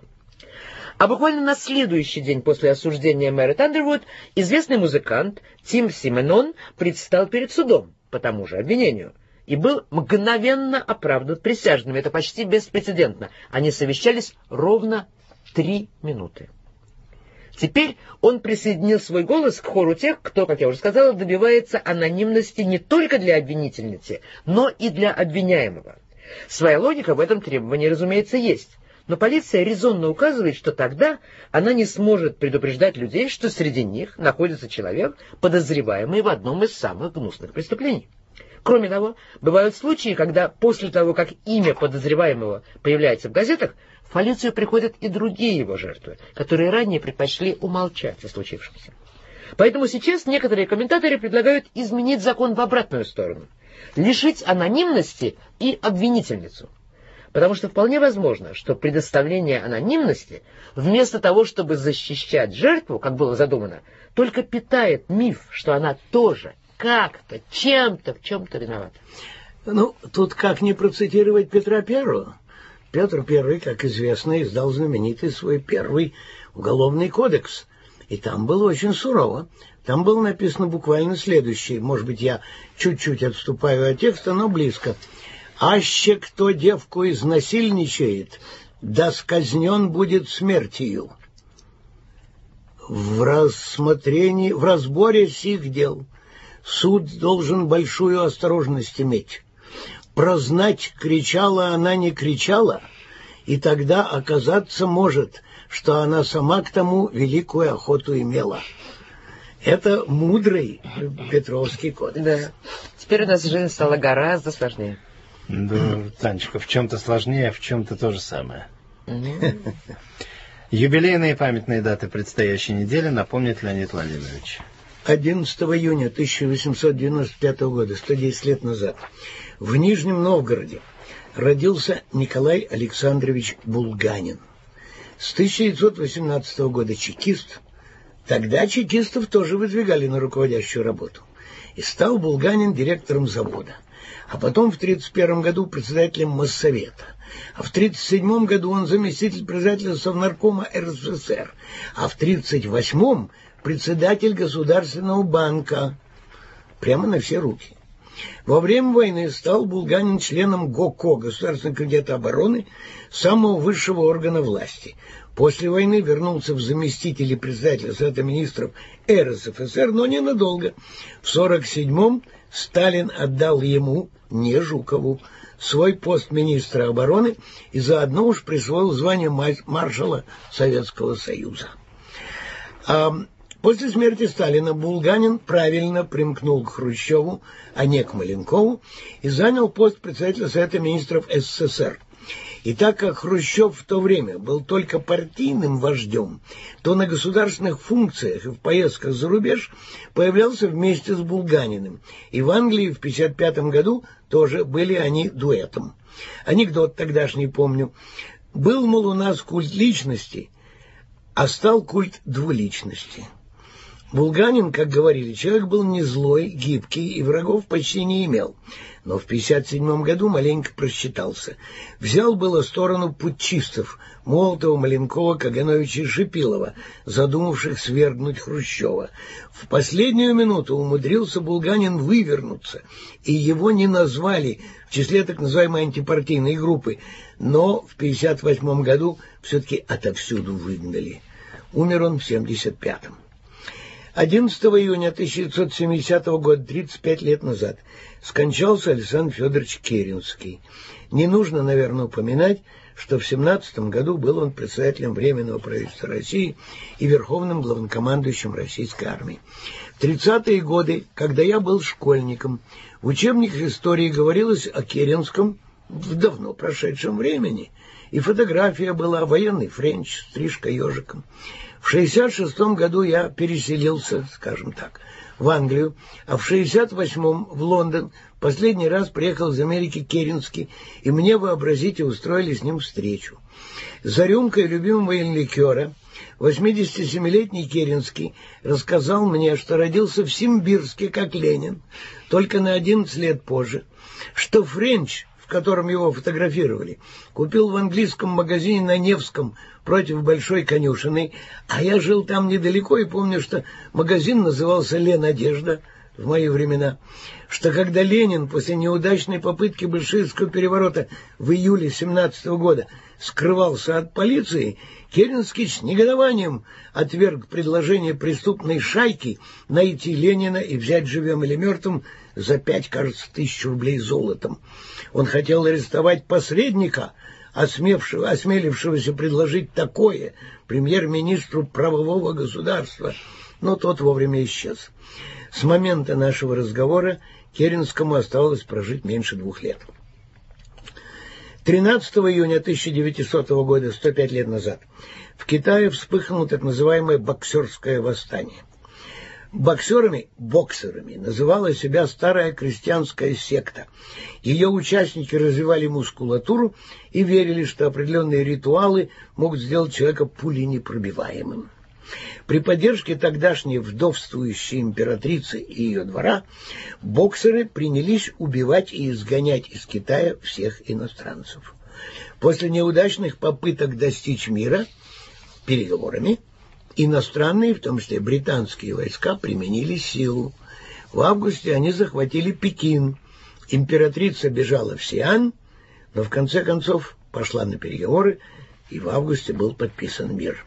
А буквально на следующий день после осуждения Мэрит Андервуд известный музыкант Тим Сименон предстал перед судом по тому же обвинению и был мгновенно оправдан присяжными. Это почти беспрецедентно. Они совещались ровно три минуты. Теперь он присоединил свой голос к хору тех, кто, как я уже сказала, добивается анонимности не только для обвинительницы, но и для обвиняемого. Своя логика в этом требовании, разумеется, есть. Но полиция резонно указывает, что тогда она не сможет предупреждать людей, что среди них находится человек, подозреваемый в одном из самых гнусных преступлений. Кроме того, бывают случаи, когда после того, как имя подозреваемого появляется в газетах, в полицию приходят и другие его жертвы, которые ранее предпочли умолчать о случившемся. Поэтому сейчас некоторые комментаторы предлагают изменить закон в обратную сторону, лишить анонимности и обвинительницу. Потому что вполне возможно, что предоставление анонимности, вместо того, чтобы защищать жертву, как было задумано, только питает миф, что она тоже как-то, чем-то, в чем-то виновата. Ну, тут как не процитировать Петра Первого? Петр Первый, как известно, издал знаменитый свой первый уголовный кодекс. И там было очень сурово. Там было написано буквально следующее. Может быть, я чуть-чуть отступаю от текста, но близко. «Аще кто девку изнасильничает, да сказнен будет смертью. В рассмотрении, в разборе сих дел суд должен большую осторожность иметь. Прознать, кричала она, не кричала, и тогда оказаться может, что она сама к тому великую охоту имела». Это мудрый Петровский кодекс. Да. Теперь у нас жизнь стала гораздо сложнее. Да, Танечка, в чем-то сложнее, а в чем-то то же самое. Mm-hmm. Юбилейные памятные даты предстоящей недели напомнит Леонид Владимирович. одиннадцатого июня тысяча восемьсот девяносто пятого года, сто десять лет назад, в Нижнем Новгороде родился Николай Александрович Булганин. С тысяча девятьсот восемнадцатого года чекист. Тогда чекистов тоже выдвигали на руководящую работу. И стал Булганин директором завода. А потом в тридцать первом году председателем Моссовета. А в тридцать седьмом году он заместитель председателя Совнаркома эр эс эс эр. А в тридцать восьмом председатель Государственного банка. Прямо на все руки. Во время войны стал Булганин членом ГОКО, Государственного комитета обороны, самого высшего органа власти. После войны вернулся в заместители председателя Совета министров эр эс эф эс эр, но ненадолго. В сорок седьмом Сталин отдал ему, не Жукову, свой пост министра обороны и заодно уж присвоил звание маршала Советского Союза. А после смерти Сталина Булганин правильно примкнул к Хрущеву, а не к Маленкову, и занял пост председателя Совета министров эс эс эс эр. И так как Хрущев в то время был только партийным вождем, то на государственных функциях и в поездках за рубеж появлялся вместе с Булганиным. И в Англии в пятьдесят пятом году тоже были они дуэтом. Анекдот тогдашний помню. Был, мол, у нас культ личности, а стал культ двуличности. Булганин, как говорили, человек был не злой, гибкий и врагов почти не имел. Но в пятьдесят седьмом году маленько просчитался. Взял было сторону путчистов Молотова, Маленкова, Кагановича и Шипилова, задумавших свергнуть Хрущева. В последнюю минуту умудрился Булганин вывернуться, и его не назвали в числе так называемой антипартийной группы, но в пятьдесят восьмом году все-таки отовсюду выгнали. Умер он в семьдесят пятом. одиннадцатого июня тысяча девятьсот семидесятого года, тридцать пять лет назад, скончался Александр Федорович Керенский. Не нужно, наверное, упоминать, что в семнадцатом году был он председателем Временного правительства России и верховным главнокомандующим российской армии. В тридцатые годы, когда я был школьником, в учебниках истории говорилось о Керенском в давно прошедшем времени. И фотография была, военный френч, стрижка ежиком. В шестьдесят шестом году я переселился, скажем так, в Англию, а в шестьдесят восьмом в Лондон. Последний раз приехал из Америки Керенский, и мне, вообразите, устроили с ним встречу. За рюмкой любимого ликера восьмидесятисемилетний Керенский рассказал мне, что родился в Симбирске, как Ленин, только на одиннадцать лет позже, что френч, в котором его фотографировали, купил в английском магазине на Невском против Большой конюшенной, а я жил там недалеко и помню, что магазин назывался «Ленадежда» в мои времена, что когда Ленин после неудачной попытки большевистского переворота в июле семнадцатого года скрывался от полиции, Керенский с негодованием отверг предложение преступной шайки найти Ленина и взять живым или мертвым за пять, кажется, тысяч рублей золотом. Он хотел арестовать посредника, осмевшего, осмелившегося предложить такое премьер-министру правового государства, но тот вовремя исчез. С момента нашего разговора Керенскому оставалось прожить меньше двух лет. тринадцатого июня тысяча девятисотого года, сто пять лет назад, в Китае вспыхнуло так называемое боксерское восстание. Боксерами, боксерами называла себя старая крестьянская секта. Ее участники развивали мускулатуру и верили, что определенные ритуалы могут сделать человека пуленепробиваемым. При поддержке тогдашней вдовствующей императрицы и ее двора боксеры принялись убивать и изгонять из Китая всех иностранцев. После неудачных попыток достичь мира переговорами, иностранные, в том числе британские войска, применили силу. В августе они захватили Пекин. Императрица бежала в Сиань, но в конце концов пошла на переговоры, и в августе был подписан мир.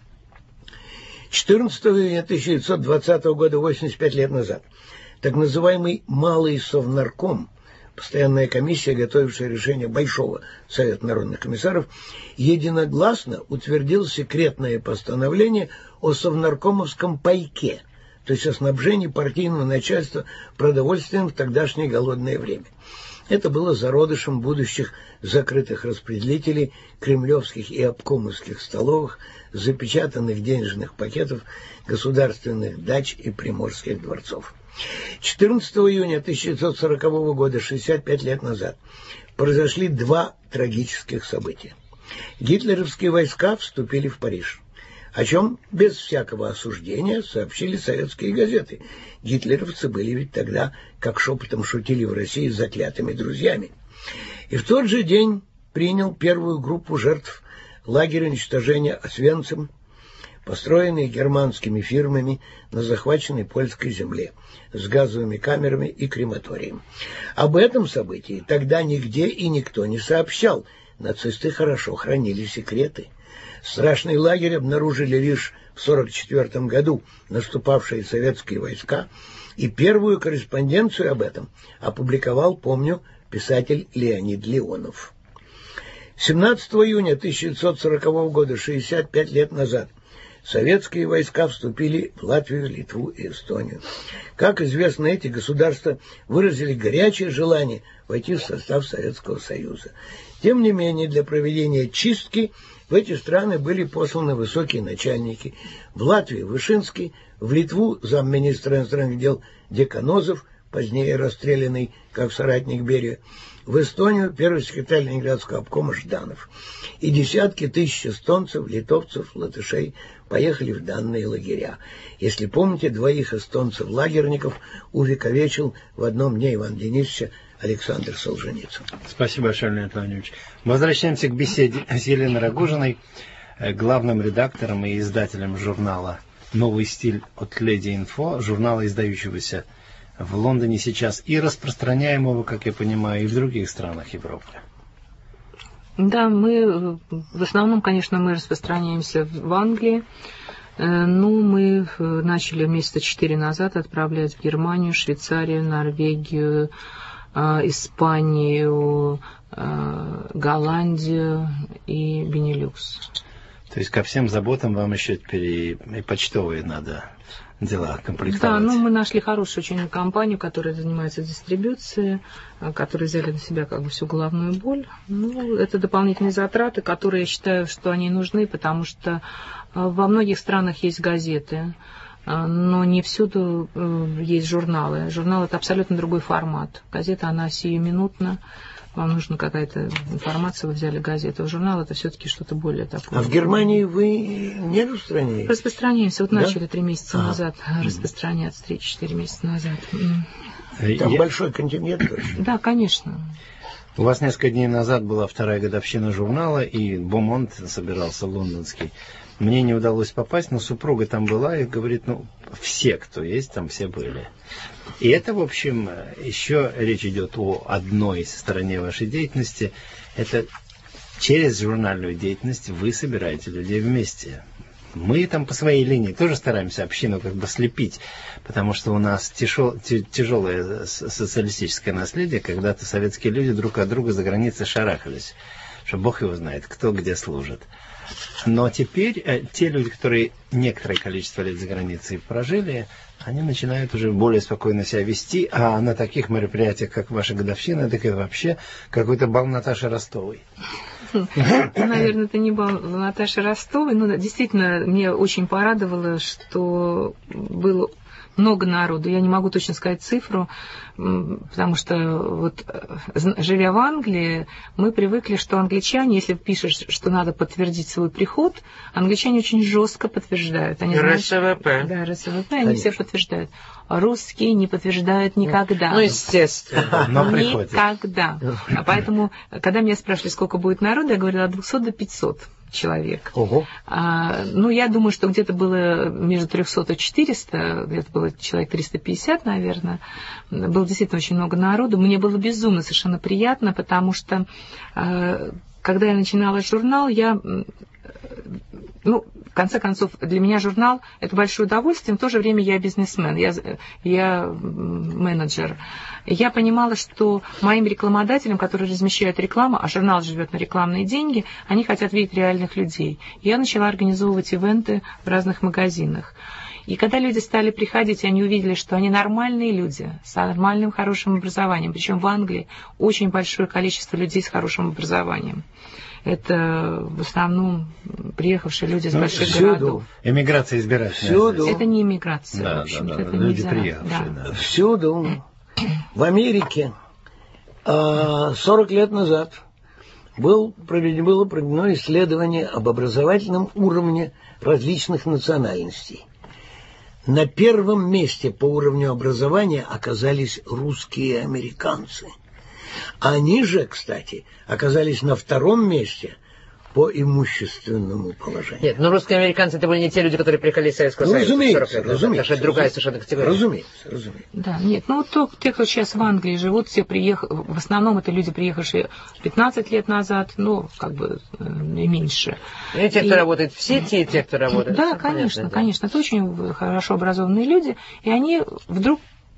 четырнадцатого июня тысяча девятьсот двадцатого года, восемьдесят пять лет назад, так называемый «Малый Совнарком», постоянная комиссия, готовившая решение Большого Совета народных комиссаров, единогласно утвердил секретное постановление о совнаркомовском пайке, то есть о снабжении партийного начальства продовольствием в тогдашнее голодное время. Это было зародышем будущих закрытых распределителей кремлевских и обкомовских столовых, запечатанных денежных пакетов, государственных дач и приморских дворцов. четырнадцатого июня тысяча девятьсот сорокового года, шестьдесят пять лет назад, произошли два трагических события. Гитлеровские войска вступили в Париж, о чем без всякого осуждения сообщили советские газеты. Гитлеровцы были ведь тогда, как шепотом шутили в России, заклятыми друзьями. И в тот же день принял первую группу жертв лагеря уничтожения Освенцим, построенные германскими фирмами на захваченной польской земле, с газовыми камерами и крематорием. Об этом событии тогда нигде и никто не сообщал. Нацисты хорошо хранили секреты. Страшный лагерь обнаружили лишь в сорок четвёртом году наступавшие советские войска, и первую корреспонденцию об этом опубликовал, помню, писатель Леонид Леонов. семнадцатого июня тысяча девятьсот сорокового года, шестьдесят пять лет назад, советские войска вступили в Латвию, Литву и Эстонию. Как известно, эти государства выразили горячее желание войти в состав Советского Союза. Тем не менее, для проведения чистки в эти страны были посланы высокие начальники. В Латвии Вышинский, в Литву замминистра иностранных дел Деканозов, позднее расстрелянный как соратник Берия, в Эстонию первый секретарь Ленинградского обкома Жданов. И десятки тысяч эстонцев, литовцев, латышей поехали в данные лагеря. Если помните, двоих эстонцев-лагерников увековечил в одном дне Ивана Денисовича Александр Солженицын. Спасибо большое, Леонид Владимирович. Возвращаемся к беседе с Еленой Рогожиной, главным редактором и издателем журнала «Новый стиль» от Леди Инфо, журнала, издающегося в Лондоне сейчас и распространяемого, как я понимаю, и в других странах Европы. Да, мы в основном, конечно, мы распространяемся в Англии. Ну, мы начали месяца четыре назад отправлять в Германию, Швейцарию, Норвегию, Испанию, Голландию и Бенилюкс. То есть ко всем заботам вам еще теперь и почтовые надо дела комплектовать. Да, ну мы нашли хорошую очень компанию, которая занимается дистрибуцией, которые взяли на себя как бы всю головную боль. Ну, это дополнительные затраты, которые я считаю, что они нужны, потому что во многих странах есть газеты, но не всюду есть журналы. Журнал — это абсолютно другой формат. Газета, она сиюминутна. Вам нужна какая-то информация, вы взяли газету. А журнал — это все-таки что-то более такое. А в Германии вы не распространяетесь? Распространяемся. Вот да? Начали три месяца а. назад распространяться, три-четыре месяца назад. Там Я... большой контингент точно? Да, конечно. У вас несколько дней назад была вторая годовщина журнала, и Бомонт собирался лондонский. Мне не удалось попасть, но супруга там была и говорит, ну, все, кто есть, там все были. И это, в общем, еще речь идет о одной стороне вашей деятельности. Это через журнальную деятельность вы собираете людей вместе. Мы там по своей линии тоже стараемся общину как бы слепить, потому что у нас тяжел, тяжелое социалистическое наследие, когда-то советские люди друг от друга за границей шарахались, что бог его знает, кто где служит. Но теперь э, те люди, которые некоторое количество лет за границей прожили, они начинают уже более спокойно себя вести, а на таких мероприятиях, как ваша годовщина, так и вообще какой-то бал Наташи Ростовой. Наверное, это не бал Наташи Ростовой, но действительно мне очень порадовало, что было много народу. Я не могу точно сказать цифру, потому что вот, живя в Англии, мы привыкли, что англичане, если пишешь, что надо подтвердить свой приход, англичане очень жестко подтверждают. Они РСВП. Знают, да, РСВП, они все подтверждают. Русские не подтверждают никогда. Ну, естественно. Но приходят. Никогда. А поэтому, когда меня спрашивали, сколько будет народу, я говорила от двухсот до пятисот человек. Ого. А, ну, я думаю, что где-то было между трёхсот и четырёхсот, где-то было человек триста пятьдесят, наверное. Было действительно очень много народу. Мне было безумно совершенно приятно, потому что, а, когда я начинала журнал, я... Ну, в конце концов, для меня журнал – это большое удовольствие, но в то же время я бизнесмен, я, я менеджер. Я понимала, что моим рекламодателям, которые размещают рекламу, а журнал живет на рекламные деньги, они хотят видеть реальных людей. Я начала организовывать ивенты в разных магазинах. И когда люди стали приходить, они увидели, что они нормальные люди, с нормальным хорошим образованием. Причем в Англии очень большое количество людей с хорошим образованием. Это в основном приехавшие люди из ну, больших всюду. городов. Эмиграция избирательная. Всюду. Это не эмиграция, да, в общем-то. Да, да, это люди нельзя. приехавшие. Да. Да. Всюду. В Америке сорок лет назад был проведено, было проведено исследование об образовательном уровне различных национальностей. На первом месте по уровню образования оказались русские американцы. Они же, кстати, оказались на втором месте по имущественному положению. Нет, но русские американцы это были не те люди, которые приехали из Советского ну, Союза. Разумеется, разумеется. Это другая совершенно категория. Разумеется, разумеется. Да, нет, ну вот то, те, кто сейчас в Англии живут, все приехали, в основном это люди, приехавшие пятнадцать лет назад, ну, как бы и меньше. И те, кто и... работает, все те, те, кто работает. Да, конечно, конечно. Это очень хорошо образованные люди, и они вдруг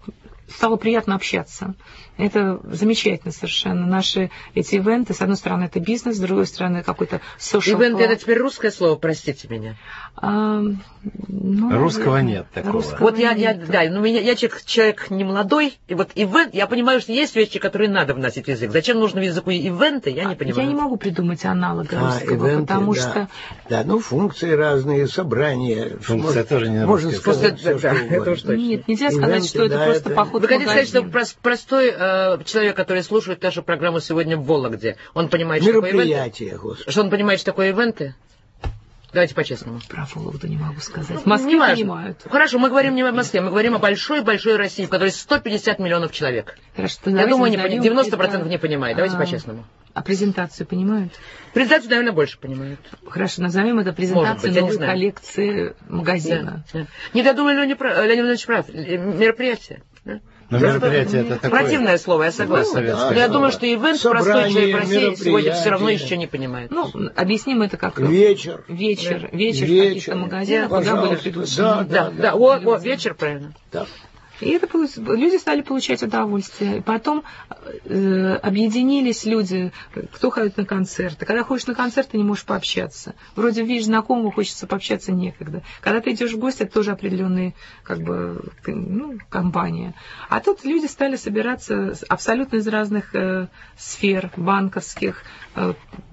стало приятно общаться. Это замечательно совершенно. Наши эти ивенты, с одной стороны, это бизнес, с другой стороны, какой-то social. Ивенты — это теперь русское слово, простите меня. А, ну, русского наверное, нет такого. Русского Вот я, я, нет. да, ну, меня, я человек, человек не молодой, и вот ивент, я понимаю, что есть вещи, которые надо вносить в язык. Зачем нужно в языку ивенты, я не понимаю. Я не могу придумать аналога А, русского, ивенты, потому да. что... Да, ну, функции разные, собрания. Функция Может, тоже не можно русская. сказать Да, все, да, что это угодно. уж точно. Нет, нельзя сказать, Ивенты, что это да, просто это- поход Вы в хотите сказать, что магазин. прос- простой э, человек, который слушает нашу программу сегодня в Вологде, он понимает, что такое ивенты? Мероприятие, господи. Что он понимает, что такое ивенты? Давайте по-честному. Про Вологду не могу сказать. Ну, В Москве не важно. понимают. Хорошо, мы говорим не о Москве, мы говорим о большой-большой России, в которой сто пятьдесят миллионов человек. Хорошо, Я давайте думаю, не назовем пони- девяносто процентов это, не понимает. Давайте а, по-честному. А презентацию понимают? Презентацию, наверное, больше понимают. Хорошо, назовем это Может презентацией быть, я не новой знаю. коллекции магазина. Да, да. Нет, я думаю, Леонид прав, Леонид Ильич прав. Мероприятие. Да? Но мероприятие это такое. Противное слово, я согласен. Ну, да, Но я думаю, что ивент простой Собрание, человек в России сегодня все равно мероприятие. еще не понимает. Ну, объясним это как Вечер. вечер, вечер в Вечер. каких-то магазинах, Да, куда были пожалуйста. приглашены. Да, Да, да, о, о, вечер, правильно. Да. И это получ- люди стали получать удовольствие. И потом э, объединились люди, кто ходит на концерты. Когда ходишь на концерт, ты не можешь пообщаться. Вроде видишь знакомого, хочется пообщаться некогда. Когда ты идешь в гости, это тоже определенная как бы, ну, компания. А тут люди стали собираться абсолютно из разных э, сфер, банковских, э,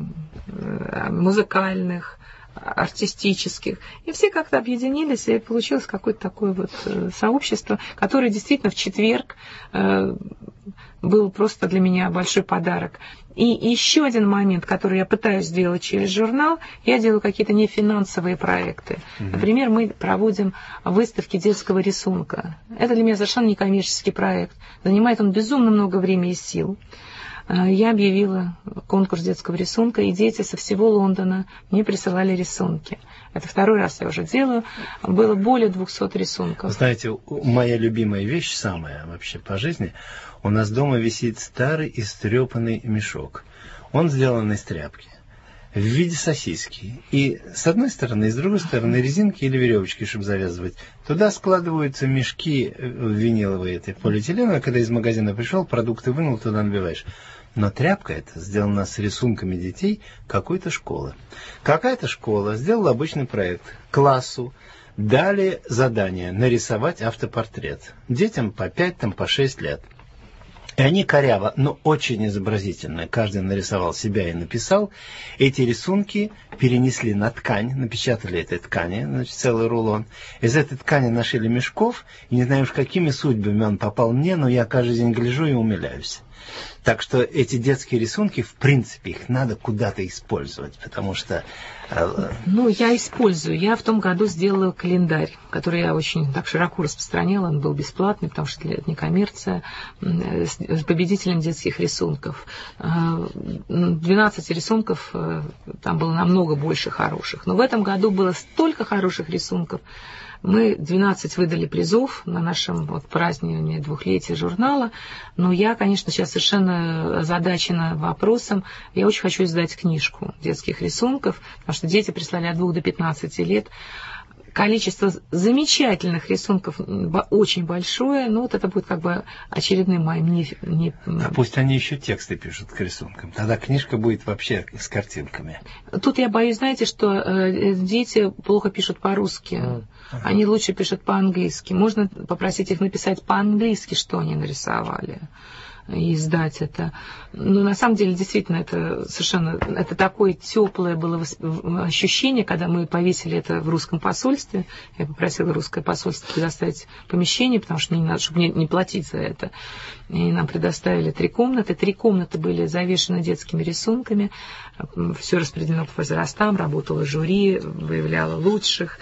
э, музыкальных, артистических. И все как-то объединились, и получилось какое-то такое вот э, сообщество, которое действительно в четверг э, был просто для меня большой подарок. И еще один момент, который я пытаюсь сделать через журнал, я делаю какие-то нефинансовые проекты. Mm-hmm. Например, мы проводим выставки детского рисунка. Это для меня совершенно некоммерческий проект. Занимает он безумно много времени и сил. Я объявила конкурс детского рисунка, и дети со всего Лондона мне присылали рисунки. Это второй раз я уже делаю. Было более двухсот рисунков. Знаете, моя любимая вещь, самая вообще по жизни, у нас дома висит старый истрепанный мешок. Он сделан из тряпки в виде сосиски. И с одной стороны, и с другой стороны резинки или веревочки, чтобы завязывать. Туда складываются мешки виниловые, это полиэтиленовые. Когда из магазина пришел, продукты вынул, туда набиваешь. Но тряпка эта сделана с рисунками детей какой-то школы. Какая-то школа сделала обычный проект. Классу дали задание нарисовать автопортрет. Детям по пять, там, по шесть лет. И они коряво, но очень изобразительно. Каждый нарисовал себя и написал. Эти рисунки перенесли на ткань, напечатали этой ткани, значит, целый рулон. Из этой ткани нашили мешков, и не знаю уж какими судьбами он попал мне, но я каждый день гляжу и умиляюсь. Так что эти детские рисунки, в принципе, их надо куда-то использовать, потому что... Ну, я использую. Я в том году сделала календарь, который я очень так широко распространяла. Он был бесплатный, потому что это не коммерция, с победителем детских рисунков. двенадцать рисунков, там было намного больше хороших. Но в этом году было столько хороших рисунков. Мы двенадцать выдали призов на нашем вот, праздновании двухлетия журнала, но я, конечно, сейчас совершенно озадачена вопросом. Я очень хочу издать книжку детских рисунков, потому что дети прислали от двух до пятнадцати лет. Количество замечательных рисунков очень большое, но вот это будет как бы очередным моим... Не, не... А пусть они еще тексты пишут к рисункам, тогда книжка будет вообще с картинками. Тут я боюсь, знаете, что э, дети плохо пишут по-русски, mm. ага. Они лучше пишут по-английски. Можно попросить их написать по-английски, что они нарисовали, и издать это. Но на самом деле, действительно, это совершенно, это такое теплое было ощущение, когда мы повесили это в русском посольстве. Я попросила русское посольство предоставить помещение, потому что мне не надо, чтобы не, не платить за это. И нам предоставили три комнаты. Три комнаты были завешены детскими рисунками. Все распределено по возрастам, работало жюри, выявляло лучших.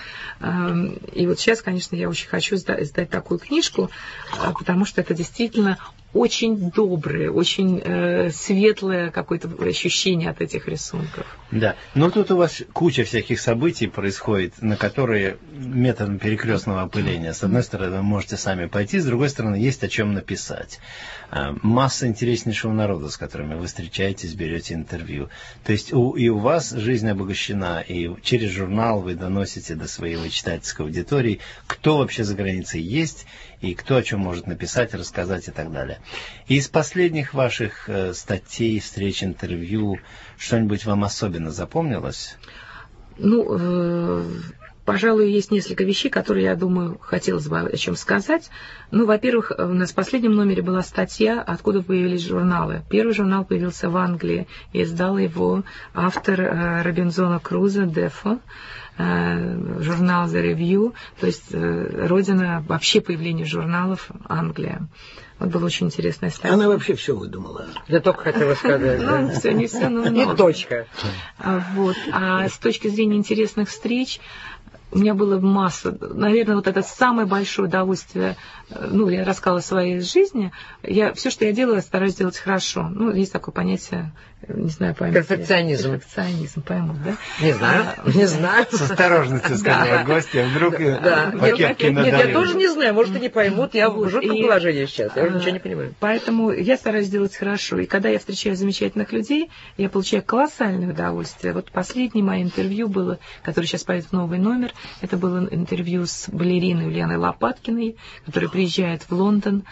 И вот сейчас, конечно, я очень хочу издать такую книжку, потому что это действительно очень доброе, очень э, светлое какое-то ощущение от этих рисунков. Да, но тут у вас куча всяких событий происходит, на которые методом перекрестного опыления. С одной стороны, вы можете сами пойти, с другой стороны, есть о чем написать. Масса интереснейшего народа, с которыми вы встречаетесь, берете интервью. То есть у, и у вас жизнь обогащена, и через журнал вы доносите до своей читательской аудитории, кто вообще за границей есть, и кто о чем может написать, рассказать и так далее. Из последних ваших э, статей, встреч, интервью, что-нибудь вам особенно запомнилось? Ну, э, пожалуй, есть несколько вещей, которые, я думаю, хотелось бы о чем сказать. Ну, во-первых, у нас в последнем номере была статья, откуда появились журналы. Первый журнал появился в Англии, и издал его автор э, Робинзона Круза, Дефо, э, журнал The Review, то есть э, родина вообще появления журналов Англия. Вот была очень интересная статья. Она вообще все выдумала. Я только хотела сказать. Ну, все, не все, но И точка. Вот. А с точки зрения интересных встреч, у меня было масса, наверное, вот это самое большое удовольствие. Ну, я рассказала о своей жизни. Я, все, что я делаю, я стараюсь делать хорошо. Ну, есть такое понятие, не знаю, поймут. Перфекционизм. Перфекционизм, поймут, да? Не знаю, не знаю. С осторожностью сказала гостья, вдруг пакетки Нет, надавили. я тоже не знаю, может, и не поймут. Я в жутком положении сейчас, я уже ничего не понимаю. Поэтому я стараюсь делать хорошо. И когда я встречаю замечательных людей, я получаю колоссальное удовольствие. Вот последнее мое интервью было, которое сейчас пойдет в новый номер, это было интервью с балериной Ульяной Лопаткиной, которая приезжает в Лондон.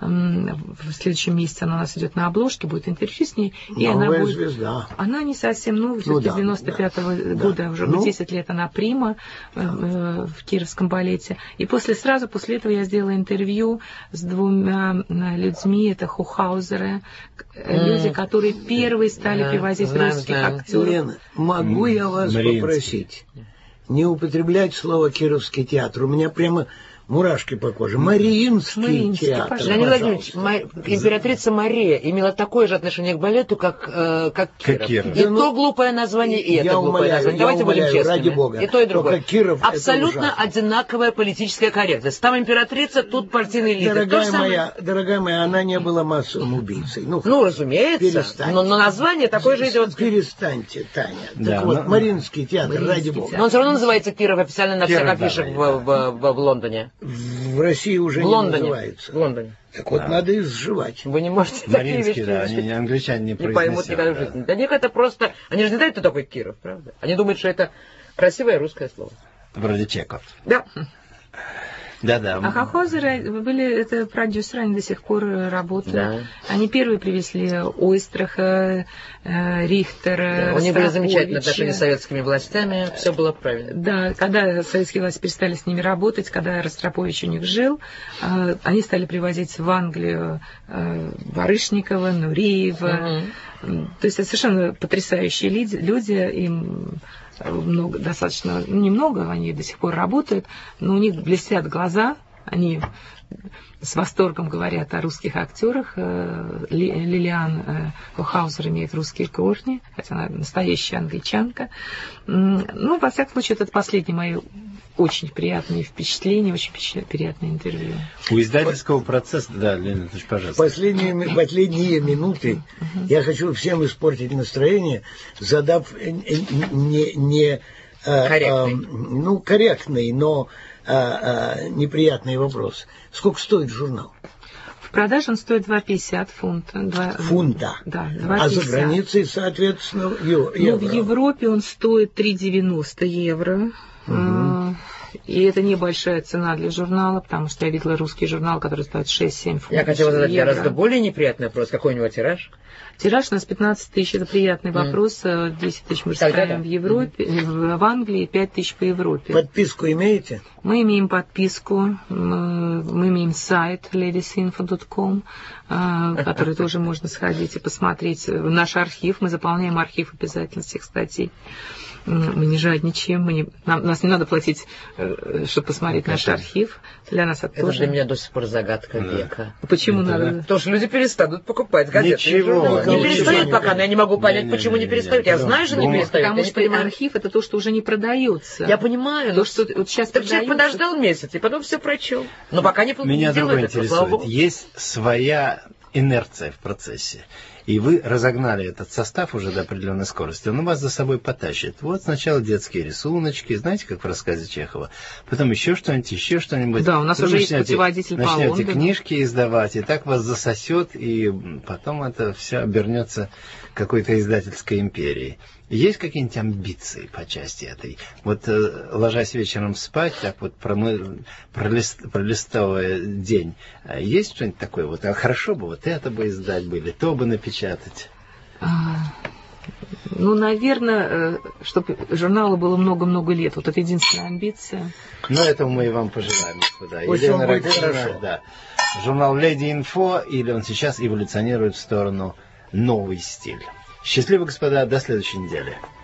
В следующем месяце она у нас идет на обложке, будет интервью с ней. И Новая она будет... звезда. Она не совсем новая, Ну, все-таки да, с девяносто пятого да, года, да. уже Ну, десять лет она прима э, э, в Кировском балете. И после, сразу после этого я сделала интервью с двумя э, людьми, это Хохаузеры, э, люди, которые первые стали Да, привозить знаю, русских знаю. актеров. Лена, могу я вас Мариинский. попросить не употреблять слово «Кировский театр»? У меня прямо мурашки по коже. Мариинский, Мариинский, театр. пожалуйста. Леонид Владимирович, ма- императрица Мария имела такое же отношение к балету, как, э, как Киров. Как Киров. И Да, ну, то глупое название, и я это глупое умоляю, название. я Давайте будем умоляю, честными. ради бога. И то, и другое. Только Киров — это абсолютно ужасно. одинаковая политическая корректность. Там императрица, тут партийный лидер. То же Дорогая самое. моя, дорогая моя, она не была массовым убийцей. Ну, Ну, разумеется. перестаньте. Но, но название такое же идет. Перестаньте, Таня. Да, так вот, но- Мариинский театр, Мариинский ради бога. театр. Но он все равно называется Киров официально на всех Киров, афишах да, в, в, в, в Лондоне. В России уже В не Лондоне. называется. В Лондоне. Так вот, Да. надо изживать. Вы не можете такие Мариинский, вещи да, изучить. они, англичане не Не произнесут. поймут никогда в да. жизни. Для них это просто... Они же не знают, кто такой Киров, правда? Они думают, что это красивое русское слово. Вроде Чеков. Да. Да-да. А Хохаузеры были, это продюсеры, они до сих пор работают. Да. Они первые привезли Ойстраха, э, Рихтера, У них были замечательные Ростроповича. отношения с советскими властями, все было правильно. Да, когда советские власти перестали с ними работать, когда Ростропович у них жил, э, они стали привозить в Англию э, Барышникова, Нуриева. Мгм. То есть это совершенно потрясающие люди, люди, им много, достаточно, ну, немного, они до сих пор работают, но у них блестят глаза, они с восторгом говорят о русских актерах. Э, Ли- Лилиан э, Хохаузер имеет русские корни, хотя она настоящая англичанка. М, Ну, во всяком случае, это последние мои очень приятные впечатления, очень впечат- приятное интервью. У издательского процесса... Да, Леонид Ильич, пожалуйста. Последние, ми- последние минуты я хочу всем испортить настроение, задав э, э, не, не э, Корректный. э, ну, корректный, но э, э, неприятный вопрос. Сколько стоит журнал? В продаже он стоит два пятьдесят фунта. два- Фунта. Да, два А за пятьдесят. границей, соответственно, ев- Ну, евро. в Европе он стоит три девяносто евро. Э, И это небольшая цена для журнала, потому что я видела русский журнал, который стоит шесть-семь фунтов. Я хотела задать евро. гораздо более неприятный вопрос. Какой у него тираж? Тираж у нас пятнадцать тысяч, это приятный вопрос. э, десять тысяч мы Тогда ставим да. в Европе, в в Англии, пять тысяч по Европе. Подписку имеете? Мы имеем подписку, мы мы имеем сайт ladiesinfo точка com, э, который тоже можно сходить и посмотреть. Наш архив, мы заполняем архив обязательно всех статей. Мы не жадничаем, мы не, нам, нас не надо платить, э, чтобы посмотреть наш архив. Для нас это, Это тоже... для меня до сих пор загадка века. Почему Это надо? Потому что люди перестанут покупать газеты. Ничего, журналы. Не ничего перестают не пока, но я не могу понять, Не-не-не-не-не. почему не перестают. Я знаю, что не Ну, перестают. Потому я не что понимаю. архив это то, что уже не продается. Я понимаю, То, но что вот сейчас так человек продается. подождал месяц, и потом все прочел. Но пока не Меня не другое делают этого, слава интересует. богу. Есть своя инерция в процессе. и вы разогнали этот состав уже до определенной скорости, он вас за собой потащит. Вот сначала детские рисуночки, знаете, как в рассказе Чехова, потом еще что-нибудь, еще что-нибудь. Да, у нас потом уже есть начнете, путеводитель по начнете Лондону. книжки издавать, и так вас засосет, и потом это все обернется какой-то издательской империей. Есть какие-нибудь амбиции по части этой? Вот э, ложась вечером спать, так вот промы... пролист... пролистовывая день, есть что-нибудь такое? Вот, а хорошо бы вот это бы издать бы, или то бы напечатать. А, ну, наверное, чтобы журналу было много-много лет. Вот это единственная амбиция. Ну, этого мы и вам пожелаем, господа. Пусть Елена вам будет Рогозина, хорошо. да. Журнал «Леди Инфо», или он сейчас эволюционирует в сторону новый стиль. Счастливо, господа, до следующей недели.